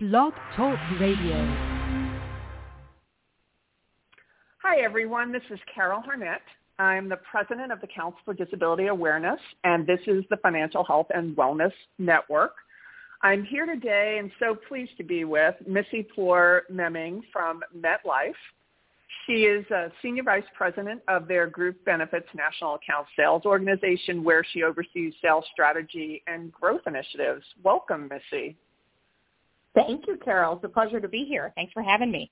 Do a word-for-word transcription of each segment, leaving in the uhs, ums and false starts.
Blog Talk Radio. Hi, everyone. This is Carol Harnett. I'm the president of the Council for Disability Awareness, and this is the Financial Health and Wellness Network. I'm here today and so pleased to be with Missy Plour-Memming from MetLife. She is a senior vice president of their Group Benefits National Account Sales Organization, where she oversees sales strategy and growth initiatives. Welcome, Missy. Thank you, Carol. It's a pleasure to be here. Thanks for having me.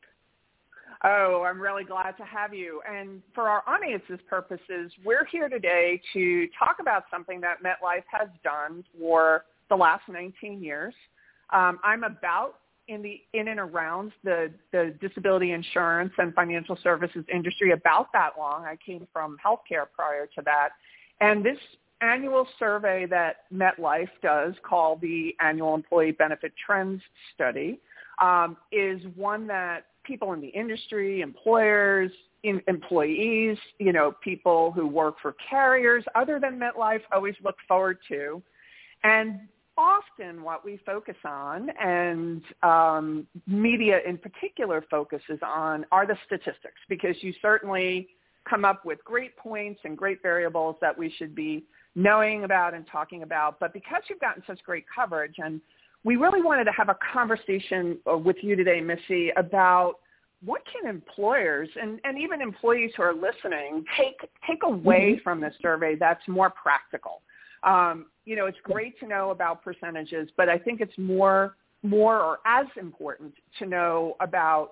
Oh, I'm really glad to have you. And for our audience's purposes, we're here today to talk about something that MetLife has done for the last nineteen years. Um, I'm about in the in and around the, the disability insurance and financial services industry about that long. I came from healthcare prior to that. And this annual survey that MetLife does, called the Annual Employee Benefit Trends Study, um, is one that people in the industry, employers, in, employees, you know, people who work for carriers other than MetLife always look forward to. And often what we focus on, and um, media in particular focuses on, are the statistics, because you certainly come up with great points and great variables that we should be knowing about and talking about. But because you've gotten such great coverage, and we really wanted to have a conversation with you today, Missy, about what can employers and, and even employees who are listening take take away mm-hmm. from this survey that's more practical. Um, you know, it's great to know about percentages, but I think it's more more or as important to know about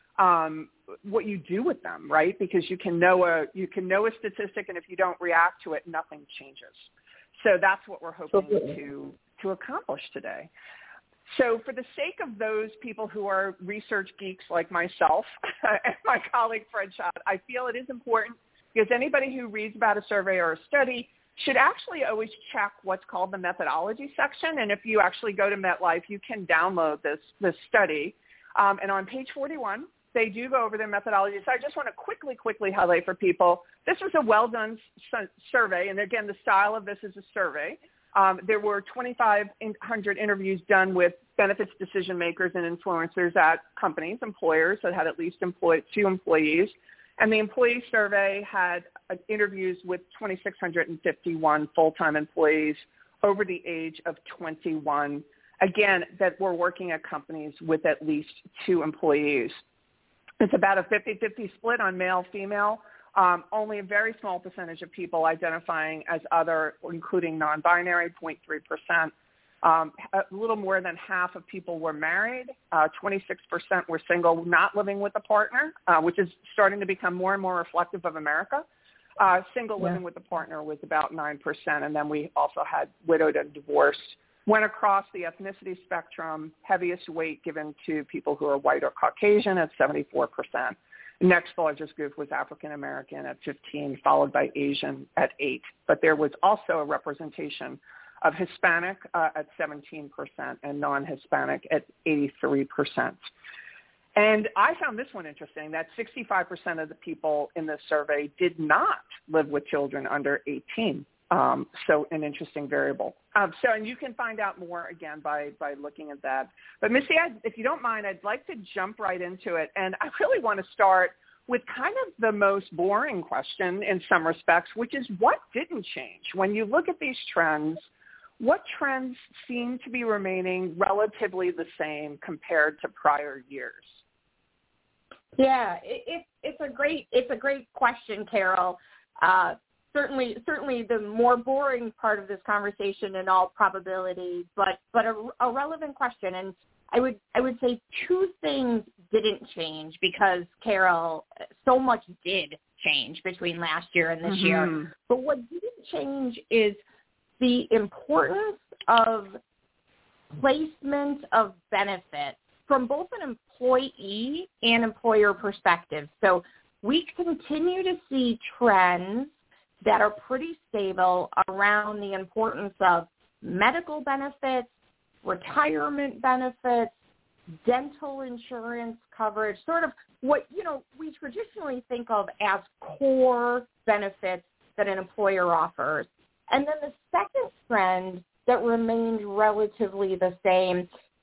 um, what you do with them, right? Because you can know a you can know a statistic, and if you don't react to it, nothing changes. So that's what we're hoping to to accomplish today. So for the sake of those people who are research geeks like myself and my colleague Fred Schott, I feel it is important, because anybody who reads about a survey or a study should actually always check what's called the methodology section. And if you actually go to MetLife, you can download this, this study. Um, and on page forty-one, they do go over their methodology. So I just want to quickly, quickly highlight for people, this was a well-done su- survey. And again, the style of this is a survey. Um, there were twenty-five hundred interviews done with benefits decision makers and influencers at companies, employers that had at least employed two employees. And the employee survey had uh, interviews with two thousand six hundred fifty-one full-time employees over the age of twenty-one, again, that were working at companies with at least two employees. It's about a fifty-fifty split on male-female. Um, only a very small percentage of people identifying as other, including non-binary, zero point three percent. Um, a little more than half of people were married. Uh, twenty-six percent were single, not living with a partner, uh, which is starting to become more and more reflective of America. Uh, single yeah. living with a partner was about nine percent, and then we also had widowed and divorced. Went across the ethnicity spectrum, heaviest weight given to people who are white or Caucasian at seventy-four percent. Next largest group was African American at fifteen, followed by Asian at eight. But there was also a representation of Hispanic uh, at seventeen percent and non-Hispanic at eighty-three percent. And I found this one interesting, that sixty-five percent of the people in this survey did not live with children under eighteen. Um, so an interesting variable. Um, so, and you can find out more, again, by, by looking at that. But Missy, I, if you don't mind, I'd like to jump right into it. And I really want to start with kind of the most boring question in some respects, which is what didn't change? When you look at these trends, what trends seem to be remaining relatively the same compared to prior years? Yeah, it, it, it's a great it's a great question, Carol. Uh, certainly, certainly the more boring part of this conversation in all probability, but but a, a relevant question. And I would I would say two things didn't change, because, Carol, so much did change between last year and this mm-hmm. year. But what didn't change is the importance of placement of benefits from both an employee and employer perspective. So we continue to see trends that are pretty stable around the importance of medical benefits, retirement benefits, dental insurance coverage, sort of what, you know, we traditionally think of as core benefits that an employer offers. And then the second trend that remained relatively the same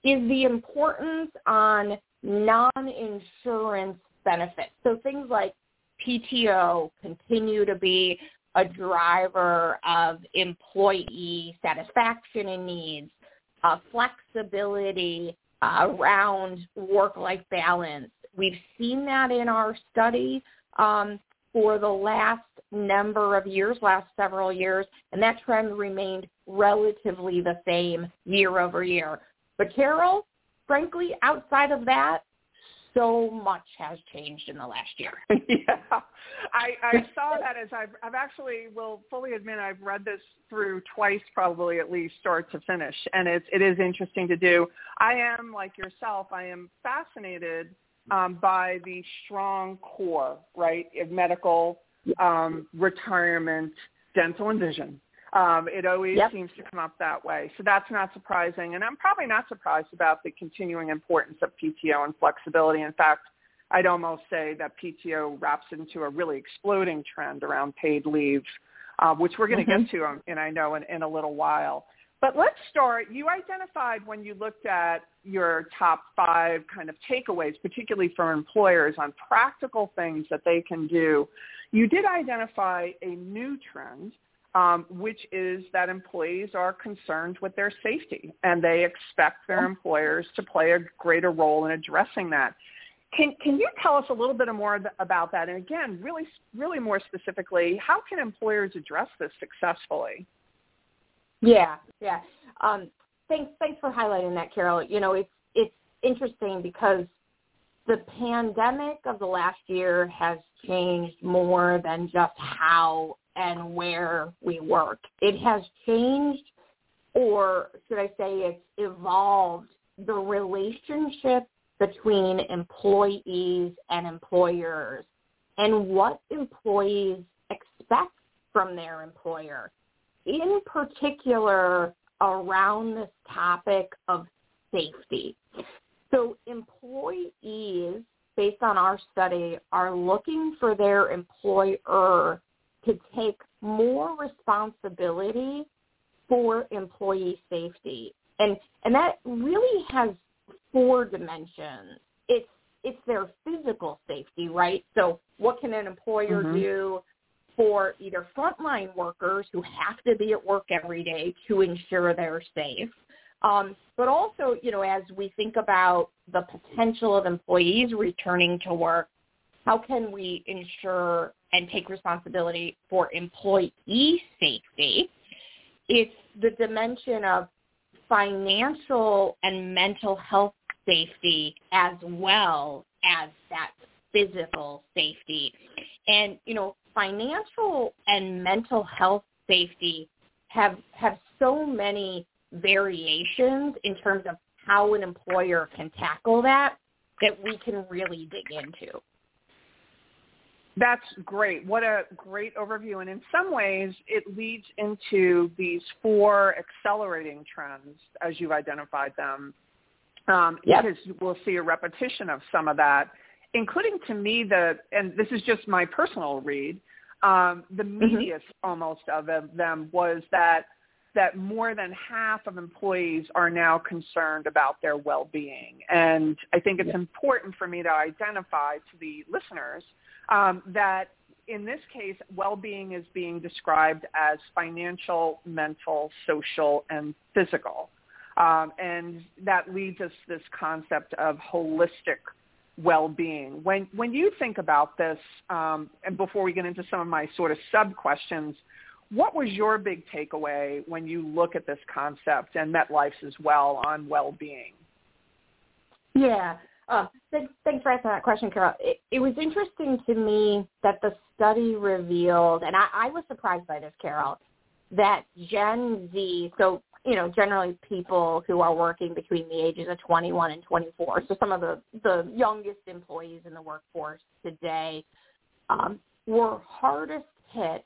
is the importance on non-insurance benefits. So things like P T O continue to be a driver of employee satisfaction and needs, uh, flexibility uh, around work-life balance. We've seen that in our study um, for the last number of years, last several years, and that trend remained relatively the same year over year. But Carol, frankly, outside of that, so much has changed in the last year. Yeah, I, I saw that as I've, I've actually will fully admit I've read this through twice, probably at least, start to finish, and it's it is interesting to do. I am, like yourself, I am fascinated um, by the strong core, right, of medical, um, retirement, dental, and vision. Um, it always yep. seems to come up that way. So that's not surprising. And I'm probably not surprised about the continuing importance of P T O and flexibility. In fact, I'd almost say that P T O wraps into a really exploding trend around paid leave, uh, which we're going to mm-hmm. get to, um, and I know, in, in a little while. But let's start. You identified when you looked at your top five kind of takeaways, particularly for employers on practical things that they can do. You did identify a new trend, Um, which is that employees are concerned with their safety, and they expect their employers to play a greater role in addressing that. Can can you tell us a little bit more about that? And again, really, really more specifically, how can employers address this successfully? Yeah, yeah. Um, thanks, thanks for highlighting that, Carol. You know, it's it's interesting because the pandemic of the last year has changed more than just how and where we work. It has changed, or should I say it's evolved, the relationship between employees and employers and what employees expect from their employer, in particular around this topic of safety. So employees, based on our study, are looking for their employer to take more responsibility for employee safety. And and that really has four dimensions. It's it's their physical safety, right? So what can an employer mm-hmm. do for either frontline workers who have to be at work every day to ensure they're safe? Um, but also, you know, as we think about the potential of employees returning to work, how can we ensure and take responsibility for employee safety? It's the dimension of financial and mental health safety as well as that physical safety. And, you know, financial and mental health safety have have so many variations in terms of how an employer can tackle that that we can really dig into. That's great. What a great overview. And in some ways, it leads into these four accelerating trends as you've identified them, um, yep. because we'll see a repetition of some of that, including to me the, and this is just my personal read, um, the meatiest mm-hmm. almost of them was that that more than half of employees are now concerned about their well-being. And I think it's yep. important for me to identify to the listeners Um, that in this case, well-being is being described as financial, mental, social, and physical. Um, and that leads us to this concept of holistic well-being. When, when you think about this, um, and before we get into some of my sort of sub-questions, what was your big takeaway when you look at this concept, and MetLife's as well, on well-being? Yeah. Uh, thanks, thanks for asking that question, Carol. It, it was interesting to me that the study revealed, and I, I was surprised by this, Carol, that Gen Z, so, you know, generally people who are working between the ages of twenty-one and twenty-four, so some of the, the youngest employees in the workforce today, um, were hardest hit,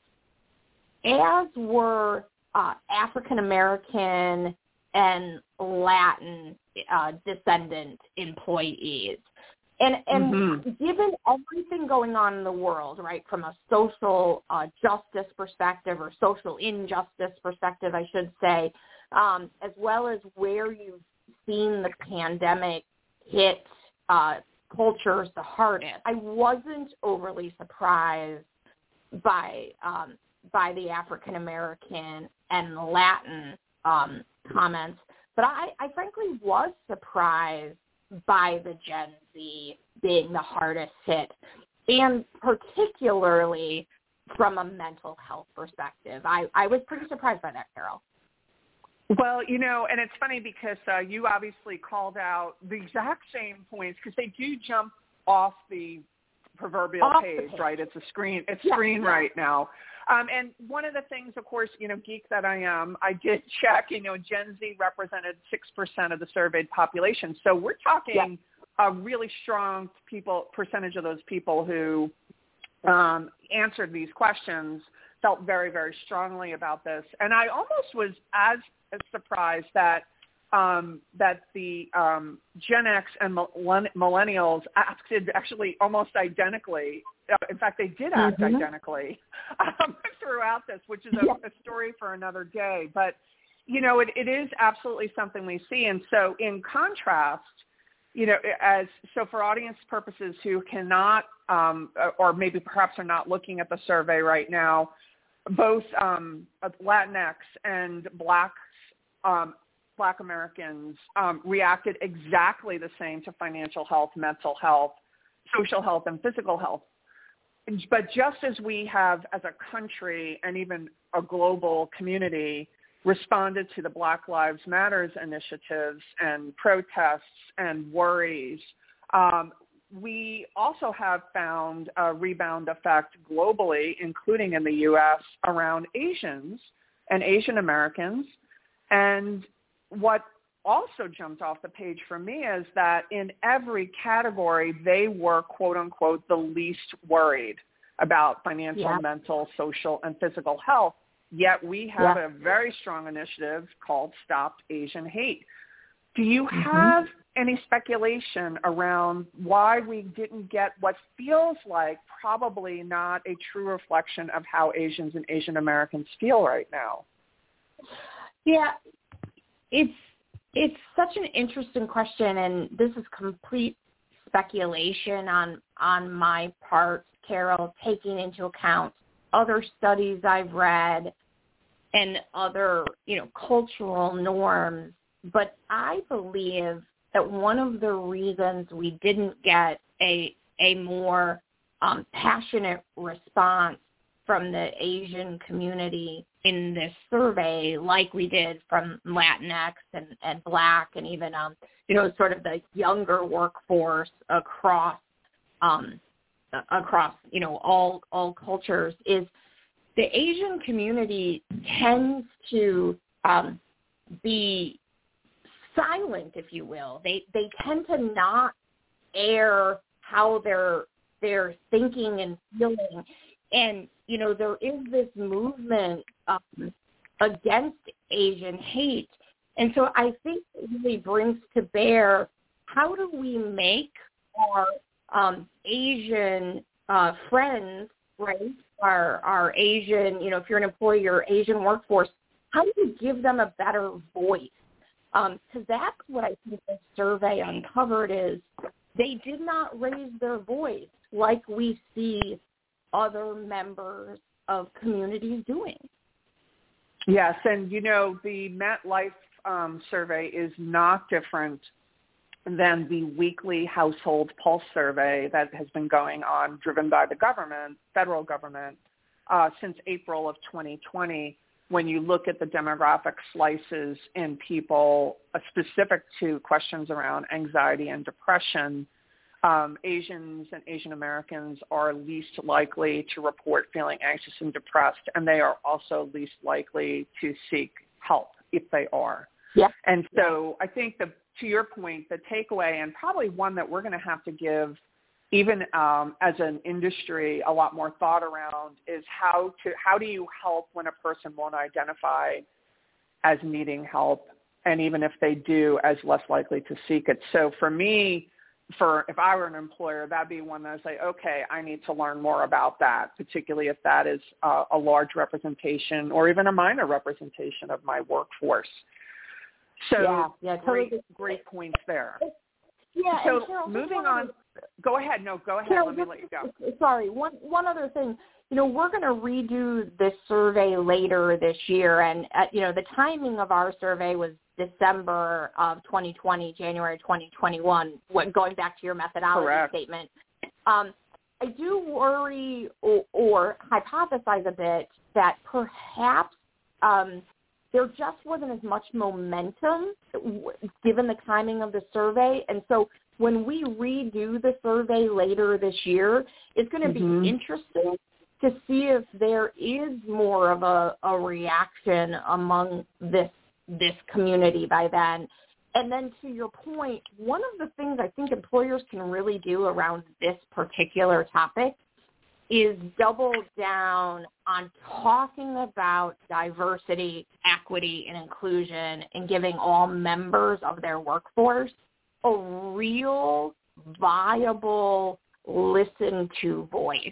as were uh, African-American and Latin uh, descendant employees. And and mm-hmm. given everything going on in the world, right, from a social uh, justice perspective or social injustice perspective, I should say, um, as well as where you've seen the pandemic hit uh, cultures the hardest. I wasn't overly surprised by um, by the African American and Latin um, comments, but I, I frankly was surprised by the Gen Z being the hardest hit, and particularly from a mental health perspective. I, I was pretty surprised by that, Carol. Well, you know, and it's funny because uh, you obviously called out the exact same points because they do jump off the proverbial off page, the page, right? It's a screen, it's yeah, screen yeah. right now. Um, and one of the things, of course, you know, geek that I am, I did check, you know, Gen Z represented six percent of the surveyed population. So we're talking yeah. a really strong people percentage of those people who um, answered these questions felt very, very strongly about this. And I almost was as, as surprised that um, that the um, Gen X and millennials acted actually almost identically. In fact, they did act mm-hmm. identically um, throughout this, which is a, yeah. a story for another day. But, you know, it, it is absolutely something we see. And so in contrast, you know, as so for audience purposes who cannot um, or maybe perhaps are not looking at the survey right now, both um, Latinx and Black um, Black Americans um, reacted exactly the same to financial health, mental health, social health, and physical health. But just as we have, as a country and even a global community, responded to the Black Lives Matters initiatives and protests and worries, um, we also have found a rebound effect globally, including in the U S, around Asians and Asian Americans. And what also jumped off the page for me is that in every category, they were, quote unquote, the least worried about financial, yeah. mental, social, and physical health. Yet we have yeah. a very strong initiative called Stop Asian Hate. Do you mm-hmm. have any speculation around why we didn't get what feels like probably not a true reflection of how Asians and Asian Americans feel right now? Yeah, it's it's such an interesting question, and this is complete speculation on on my part, Carol, taking into account other studies I've read and other, you know, cultural norms. But I believe that one of the reasons we didn't get a a more um, passionate response from the Asian community in this survey, like we did from Latinx and, and Black, and even um, you know, sort of the younger workforce across um, across you know all all cultures, is the Asian community tends to um, be silent, if you will. They they tend to not air how they're they're thinking and feeling, and you know there is this movement um, against Asian hate, and so I think it really brings to bear how do we make our um, Asian uh, friends, right? Our our Asian, you know, if you're an employee, your Asian workforce, how do you give them a better voice? Because um, that's what I think the survey uncovered is they did not raise their voice like we see other members of communities doing. Yes, and you know, the MetLife um, survey is not different than the weekly household pulse survey that has been going on, driven by the government, federal government, uh, since April of twenty twenty. When you look at the demographic slices in people uh, specific to questions around anxiety and depression, um, Asians and Asian Americans are least likely to report feeling anxious and depressed, and they are also least likely to seek help if they are. Yeah. And so I think, the, to your point, the takeaway, and probably one that we're going to have to give even um, as an industry a lot more thought around, is how to how do you help when a person won't identify as needing help, and even if they do, as less likely to seek it. So for me, for if I were an employer, that'd be one that I'd say, okay, I need to learn more about that, particularly if that is uh, a large representation or even a minor representation of my workforce. So yeah, yeah, totally. great, great points there. Yeah, so and Carol, moving on. Other, go ahead. No, go ahead. Carol, Let me let you go. Sorry, one one other thing. You know, we're going to redo this survey later this year, and uh, you know, the timing of our survey was December of twenty twenty, January twenty twenty-one. What, going back to your methodology Correct. statement, um, I do worry or, or hypothesize a bit that perhaps um, there just wasn't as much momentum given the timing of the survey. And so when we redo the survey later this year, it's going to mm-hmm. be interesting to see if there is more of a, a reaction among this this community by then. And then to your point, one of the things I think employers can really do around this particular topic is double down on talking about diversity, equity, and inclusion and giving all members of their workforce a real, viable, listen-to voice.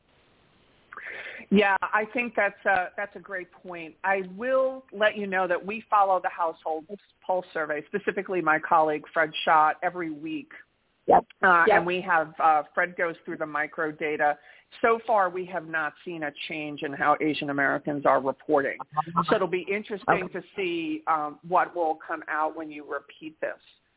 Yeah, I think that's a, that's a great point. I will let you know that we follow the household pulse survey, specifically my colleague Fred Schott, every week. Yep. Uh, yep. And we have, uh, Fred goes through the micro data. So far, we have not seen a change in how Asian Americans are reporting. So it'll be interesting okay. to see um, what will come out when you repeat this.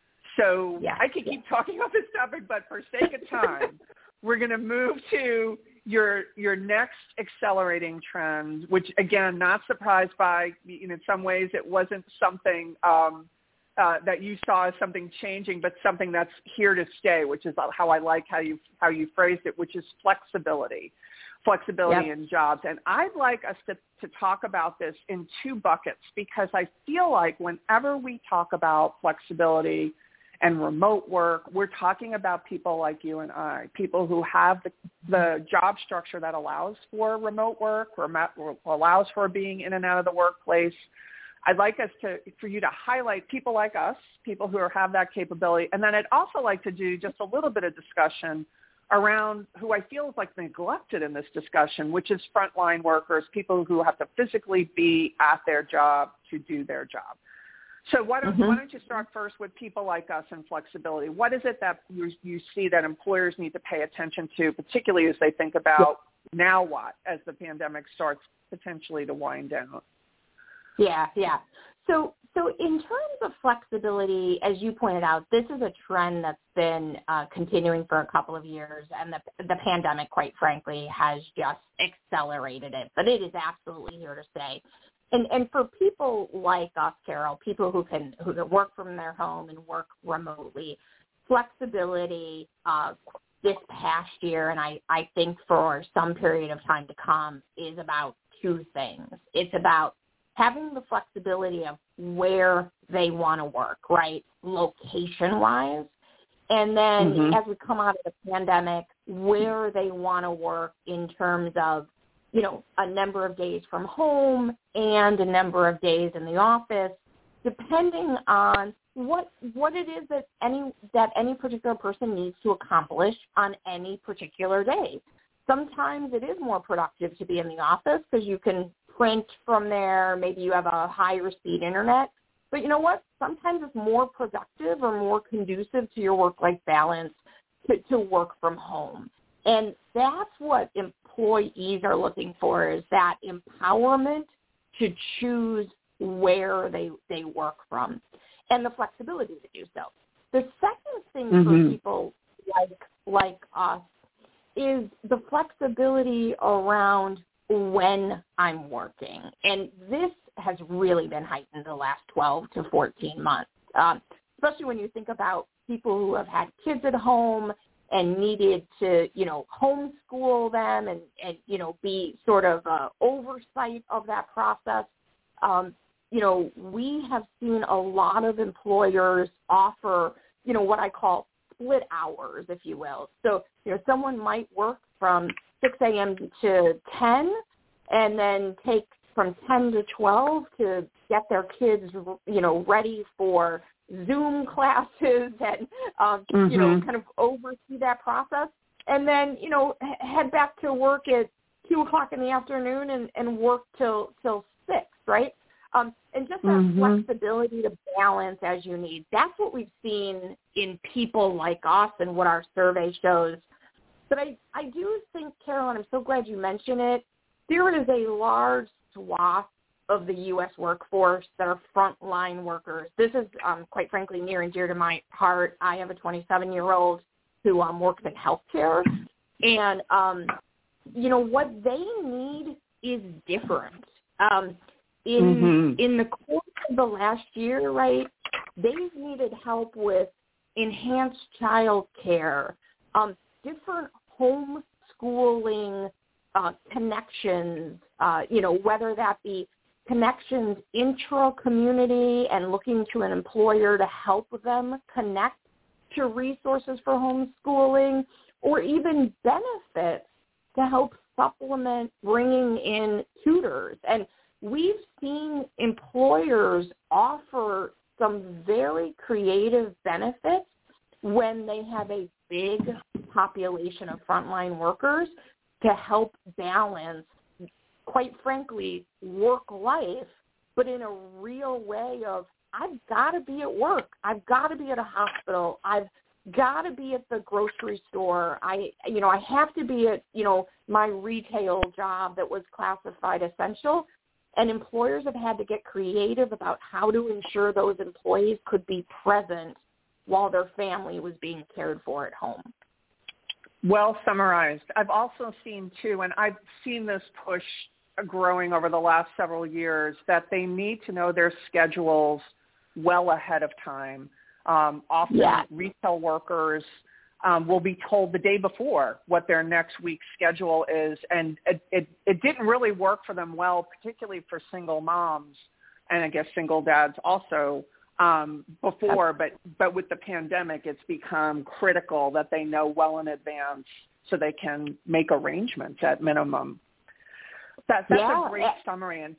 So yeah. I could yeah. keep talking about this topic, but for sake of time, we're going to move to your your next accelerating trend, which, again, not surprised by. You know, in some ways it wasn't something um, uh, that you saw as something changing, but something that's here to stay, which is how I like how you how you phrased it, which is flexibility, flexibility yep. in jobs. And I'd like us to, to talk about this in two buckets, because I feel like whenever we talk about flexibility and remote work, we're talking about people like you and I, people who have the, the job structure that allows for remote work, or allows for being in and out of the workplace. I'd like us to, for you to highlight people like us, people who are, have that capability. And then I'd also like to do just a little bit of discussion around who I feel is like neglected in this discussion, which is frontline workers, people who have to physically be at their job to do their job. So why don't, mm-hmm. why don't you start first with people like us and flexibility? What is it that you, you see that employers need to pay attention to, particularly as they think about now what, as the pandemic starts potentially to wind down? Yeah, yeah. So so in terms of flexibility, as you pointed out, this is a trend that's been uh, continuing for a couple of years, and the, the pandemic, quite frankly, has just accelerated it. But it is absolutely here to stay. And and for people like us, Carol, people who can who can work from their home and work remotely, flexibility uh, this past year, and I, I think for some period of time to come, is about two things. It's about having the flexibility of where they want to work, right, location-wise, and then mm-hmm. as we come out of the pandemic, where they want to work in terms of, you know, a number of days from home and a number of days in the office, depending on what what it is that any that any particular person needs to accomplish on any particular day. Sometimes it is more productive to be in the office because you can print from there. Maybe you have a higher speed internet. But you know what? Sometimes it's more productive or more conducive to your work-life balance to, to work from home. And that's what employees are looking for, is that empowerment to choose where they, they work from and the flexibility to do so. The second thing mm-hmm. for people like like us is the flexibility around when I'm working. And this has really been heightened the last twelve to fourteen months, um, especially when you think about people who have had kids at home and needed to, you know, homeschool them and, and you know, be sort of uh, oversight of that process. Um, you know, we have seen a lot of employers offer, you know, what I call split hours, if you will. So, you know, someone might work from six a.m. to ten and then take from ten to twelve to get their kids, you know, ready for Zoom classes and, um, mm-hmm. you know, kind of oversee that process. And then, you know, head back to work at two o'clock in the afternoon and, and work till, till six, right? Um, and just that mm-hmm. flexibility to balance as you need. That's what we've seen in people like us and what our survey shows. But I, I do think, Carolyn, I'm so glad you mentioned it, there is a large swath of the U S workforce that are frontline workers. This is, um, quite frankly, near and dear to my heart. I have a twenty-seven-year-old who um, works in healthcare, and, um, you know, what they need is different. Um, in mm-hmm. in the course of the last year, right, they've needed help with enhanced child care, um, different homeschooling uh, connections, uh, you know, whether that be connections intra-community and looking to an employer to help them connect to resources for homeschooling, or even benefits to help supplement bringing in tutors. And we've seen employers offer some very creative benefits when they have a big population of frontline workers to help balance, quite frankly, work life, but in a real way of, I've got to be at work. I've got to be at a hospital. I've got to be at the grocery store. I, you know, I have to be at, you know, my retail job that was classified essential. And employers have had to get creative about how to ensure those employees could be present while their family was being cared for at home. Well summarized. I've also seen, too, and I've seen this push growing over the last several years, that they need to know their schedules well ahead of time. Um, often yeah. retail workers um, will be told the day before what their next week's schedule is, and it, it, it didn't really work for them well, particularly for single moms and I guess single dads also um, before, but, but with the pandemic, it's become critical that they know well in advance so they can make arrangements at minimum. That, that's yeah. a great summary. And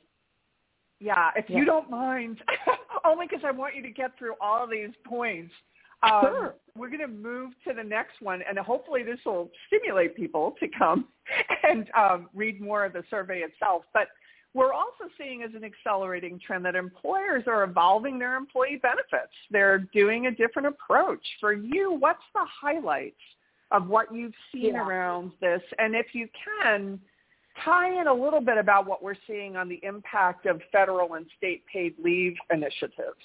yeah, if yeah. you don't mind, only because I want you to get through all of these points, um, sure. we're going to move to the next one, and hopefully this will stimulate people to come and um, read more of the survey itself. But we're also seeing as an accelerating trend that employers are evolving their employee benefits. They're doing a different approach. For you, what's the highlights of what you've seen yeah. around this? And if you can, tie in a little bit about what we're seeing on the impact of federal and state paid leave initiatives.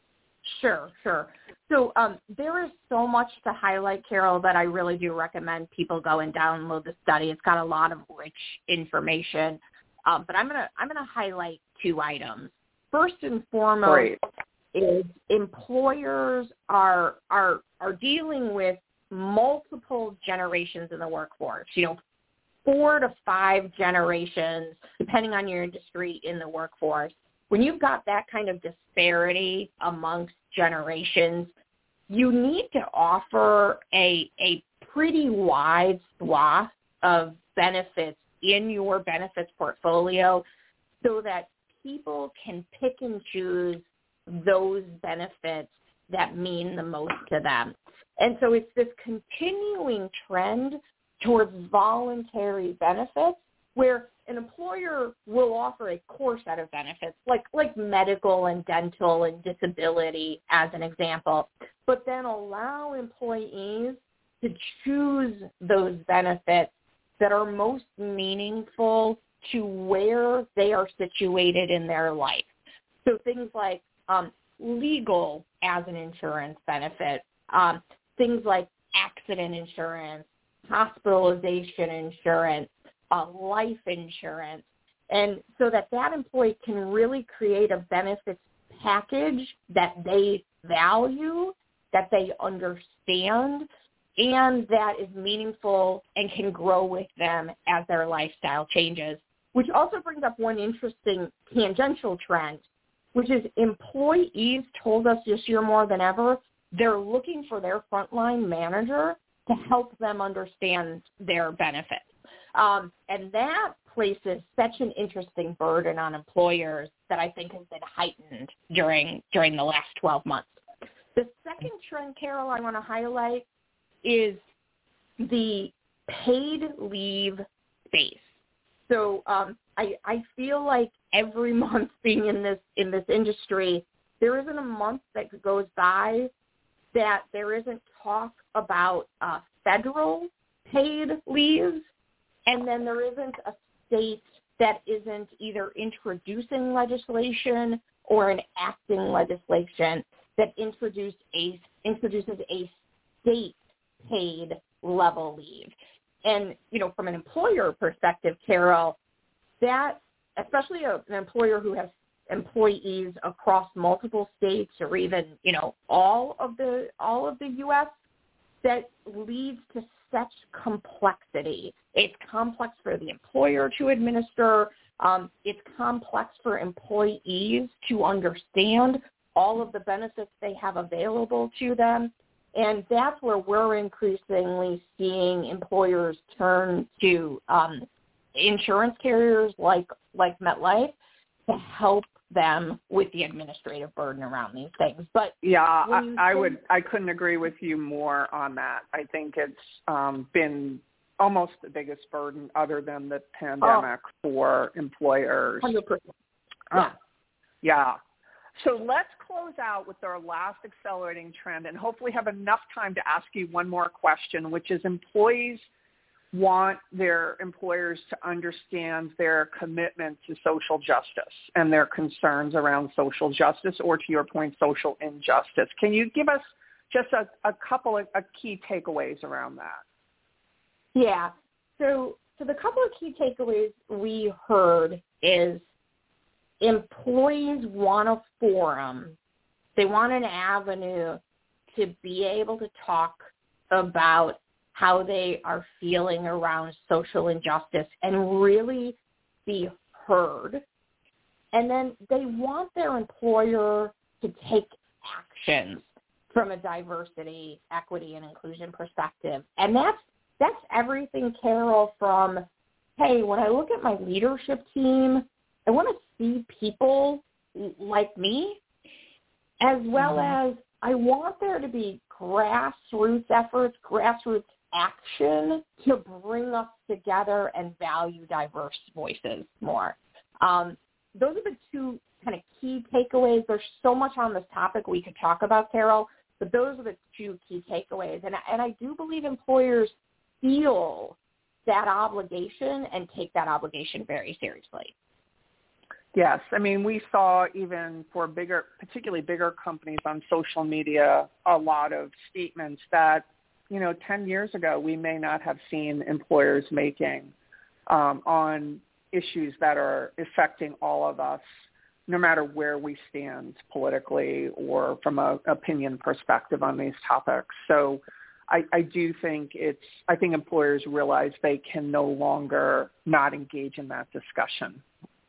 Sure, sure. So um, there is so much to highlight, Carol, that I really do recommend people go and download the study. It's got a lot of rich information, um, but I'm gonna I'm gonna highlight two items. First and foremost, Great. is employers are are are dealing with multiple generations in the workforce. You know, four to five generations, depending on your industry, in the workforce. When you've got that kind of disparity amongst generations, you need to offer a a pretty wide swath of benefits in your benefits portfolio so that people can pick and choose those benefits that mean the most to them. And so it's this continuing trend towards voluntary benefits where an employer will offer a core set of benefits like like medical and dental and disability as an example, but then allow employees to choose those benefits that are most meaningful to where they are situated in their life. So things like um, legal as an insurance benefit, um, things like accident insurance, hospitalization insurance, uh, life insurance, and so that that employee can really create a benefits package that they value, that they understand, and that is meaningful and can grow with them as their lifestyle changes. Which also brings up one interesting tangential trend, which is employees told us this year more than ever, they're looking for their frontline manager to help them understand their benefits. Um, and that places such an interesting burden on employers that I think has been heightened during during the last twelve months. The second trend, Carol, I want to highlight is the paid leave space. So um, I, I feel like every month being in this in this industry, there isn't a month that goes by that there isn't talk about uh, federal paid leaves, and then there isn't a state that isn't either introducing legislation or enacting legislation that introduce a, introduces a state paid level leave. And, you know, from an employer perspective, Carol, that, especially a, an employer who has employees across multiple states or even, you know, all of the all of the U S, that leads to such complexity. It's complex for the employer to administer. Um, it's complex for employees to understand all of the benefits they have available to them. And that's where we're increasingly seeing employers turn to um, insurance carriers like like MetLife to help them with the administrative burden around these things. But yeah, I, think, I would I couldn't agree with you more on that. I think it's um, been almost the biggest burden other than the pandemic oh, for employers. one hundred percent. Yeah. Uh, yeah. So let's close out with our last accelerating trend and hopefully have enough time to ask you one more question, which is employees want their employers to understand their commitment to social justice and their concerns around social justice or, to your point, social injustice. Can you give us just a, a couple of a key takeaways around that? Yeah. So, so the couple of key takeaways we heard is employees want a forum. They want an avenue to be able to talk about how they are feeling around social injustice and really be heard. And then they want their employer to take actions from a diversity, equity, and inclusion perspective. And that's that's everything, Carol, from, hey, when I look at my leadership team, I want to see people like me, as well mm-hmm. as I want there to be grassroots efforts, grassroots action to bring us together and value diverse voices more. Um, those are the two kind of key takeaways. There's so much on this topic we could talk about, Carol, but those are the two key takeaways. And, and I do believe employers feel that obligation and take that obligation very seriously. Yes. I mean, we saw even for bigger, particularly bigger companies on social media, a lot of statements that, you know, ten years ago we may not have seen employers making um, on issues that are affecting all of us, no matter where we stand politically or from an opinion perspective on these topics. So I, I do think it's, I think employers realize they can no longer not engage in that discussion.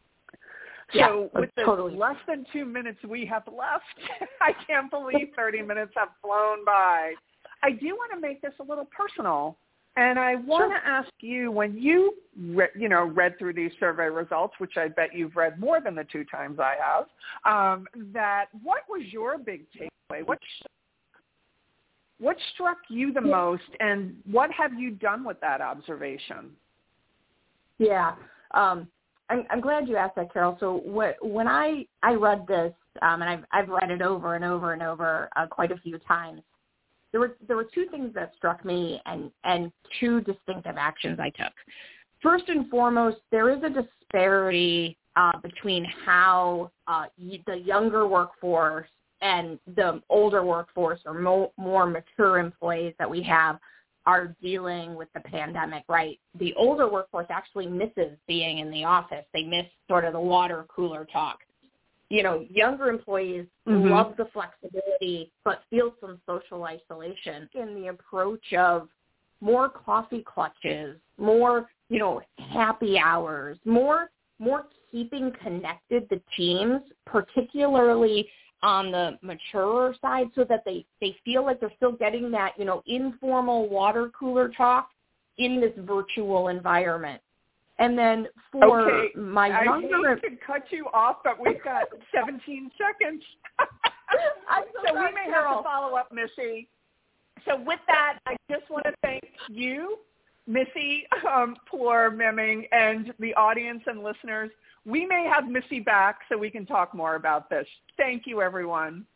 Yeah, so with the totally. less than two minutes we have left, I can't believe thirty minutes have flown by. I do want to make this a little personal, and I want sure. to ask you, when you, re- you know, read through these survey results, which I bet you've read more than the two times I have, um, that what was your big takeaway? What what struck you the most, and what have you done with that observation? Yeah. Um, I'm, I'm glad you asked that, Carol. So what, when I, I read this, um, and I've, I've read it over and over and over uh, quite a few times, there were there were two things that struck me and, and two distinctive actions I took. First and foremost, there is a disparity uh, between how uh, the younger workforce and the older workforce or mo- more mature employees that we have are dealing with the pandemic, right? The older workforce actually misses being in the office. They miss sort of the water cooler talk. You know, younger employees mm-hmm. love the flexibility, but feel some social isolation in the approach of more coffee clutches, more, you know, happy hours, more, more keeping connected the teams, particularly on the maturer side, so that they, they feel like they're still getting that, you know, informal water cooler talk in this virtual environment. And then for okay. my younger... I hate to cut you off, but we've got seventeen seconds. I'm so, so sorry, we may Carol. have to follow up, Missy. So with that, I just want to thank you, Missy um, Plor-Memming, and the audience and listeners. We may have Missy back so we can talk more about this. Thank you, everyone.